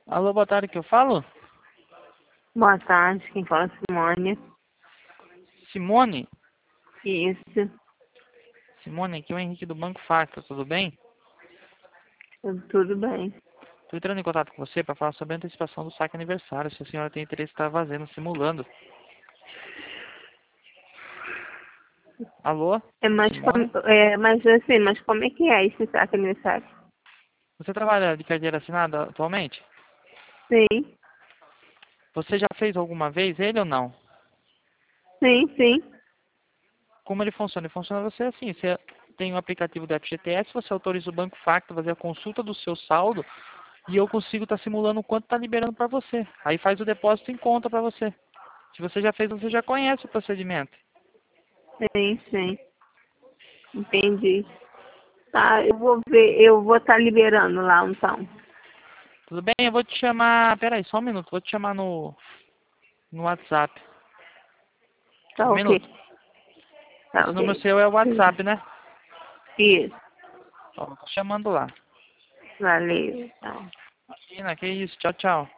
Alô, boa tarde, que eu falo? Boa tarde, quem fala é Simone. Simone? Isso, Simone, aqui é o Henrique do Banco Facta, tudo bem? tudo bem. Estou entrando em contato com você para falar sobre a antecipação do saque aniversário, se a senhora tem interesse em estar fazendo, simulando. Alô? Simone? Mas como é que é esse saque aniversário? Você trabalha de carteira assinada atualmente? Sim, Você já fez alguma vez ele ou não? sim. Como ele funciona? Ele funciona você assim, você tem o aplicativo do FGTS, você autoriza o Banco Facta a fazer a consulta do seu saldo e eu consigo estar simulando o quanto está liberando para você. Aí faz o depósito em conta para você. Se você já fez, você já conhece o procedimento. Sim. Entendi. Tá, eu vou estar liberando lá então. Tudo bem? Eu vou te chamar. Pera aí, só um minuto. Vou te chamar no WhatsApp. Tá Um ok. minuto. Tá Esse número ok. seu é o WhatsApp, né? Isso, Ó, tô chamando lá. valeu. Tá. Imagina, que isso. Tchau, tchau.